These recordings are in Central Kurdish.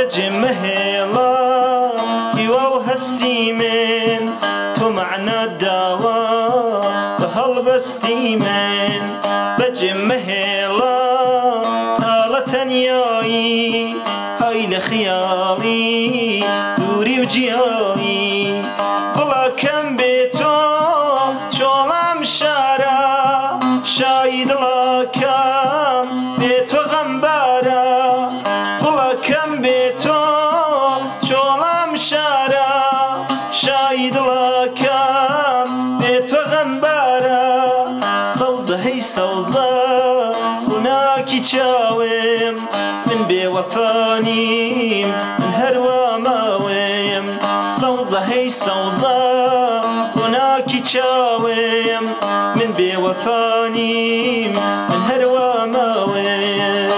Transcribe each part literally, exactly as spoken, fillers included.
بجم هێڵا هیوا و هەستی من تۆ معنە داوە بە هەڵبەستی من بەجم هێڵا تاڵە تەنیایی های لە خیاڵی دووری و جیایی گوڵەکەم بێ تۆ چۆڵام شارە شای دڵەکەم بێ تۆ غەمبارە گوڵەکەم بێ تۆ چۆڵام شارە شای دڵەکەم بێ تۆ غەمبارە سەوزە هەی سەوزە ڕووناکی چاوم من بێوەفانیم من هەروە ماوێم سەوزە هەی سەوزە ڕووناکی چاوم من بێوەفانیم من هەروە ماوێم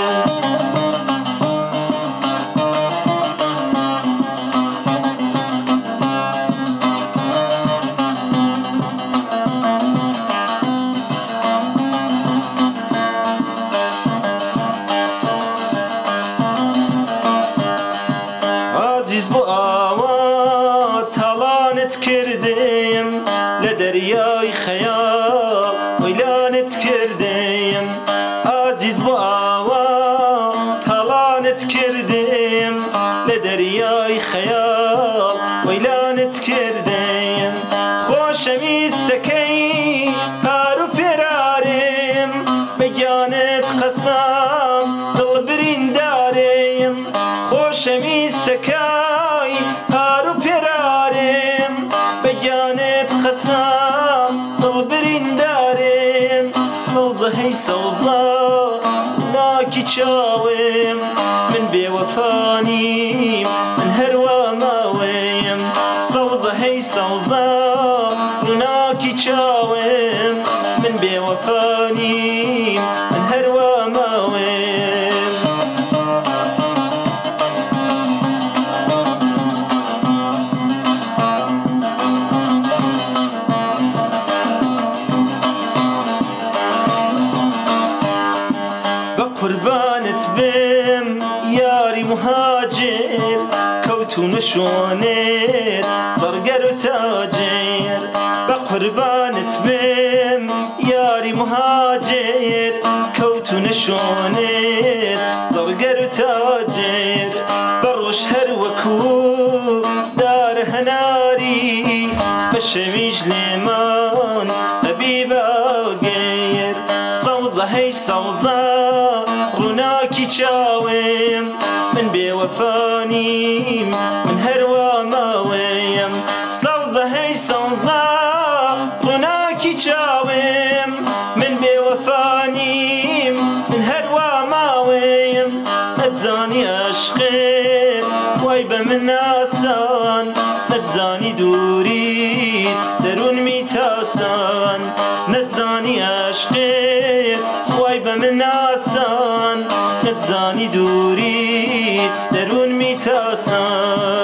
عزیز بۆ ئاوا تاڵانت کردیم لە دەریای خەیاڵ وەیلانت کردیم عزیز بۆ ئاوا تاڵانت کردیم لە دەریای خەیاڵ وەیلانت کردیم خۆشەویستەکەی پار و پێرارم بەگیانت قەسام دڵ بریندارم خۆشەویستەکەی پار و پێرارم بەگیانت قەسام دڵ بریندارم سەوزە هەی سەوزە ناکی چاوم من بێوەفانیم من هەروە ماوێم سەوزە هەی سەوزە ڕووناکی چاوم من بێوەفانیم من هەروە ماوێم قوربانت بم یاری مهاجر کەوتونە شوۆنێت زەڕگەر و تاجر بە قوربانت بم یاری مهاجر کەوتونە شوۆنێت زەڕگەر و تاجر بە ڕۆژ هەر وەکوو دارە هەناری بە شەویش لێمان ئەبی باگەر سەوزە هەی سەوزە ڕووناکی چاوم من بێوەفانیم من هەروە ماوێم سەوزە هەی سەوزە ڕووناکی چاوم من بێوەفانیم من هەروە ماوێم نەتزانی عەشقت وای بە من ئاسان نەتزانی دووریت دەروونمی تاسان نەتزانی عەشقت وای بە من ئاسان نەتزانی دووریت دەروونمی تاسان